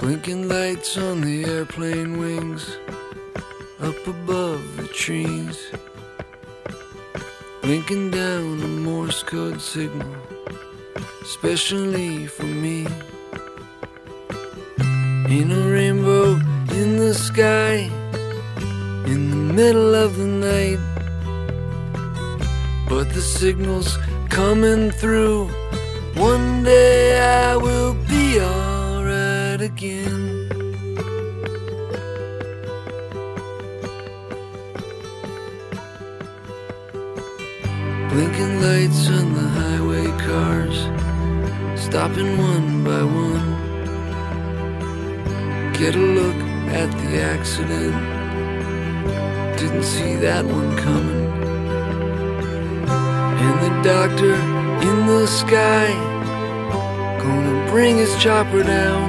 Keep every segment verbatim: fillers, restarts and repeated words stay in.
Blinking lights on the airplane wings, up above the trees. Blinking down a Morse code signal, especially for me. Ain't no rainbow in the sky, in the middle of the night, but the signal's coming through. One day I will be alright again. Blinking lights on the highway cars, stopping one by one. Get a look at the accident, didn't see that one coming. And the doctor in the sky, gonna bring his chopper down,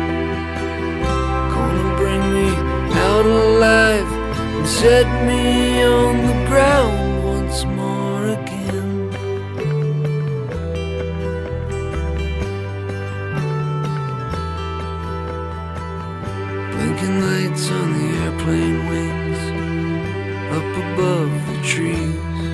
gonna bring me out alive and set me on the ground once more again. Blinking lights on the airplane wings, up above the trees.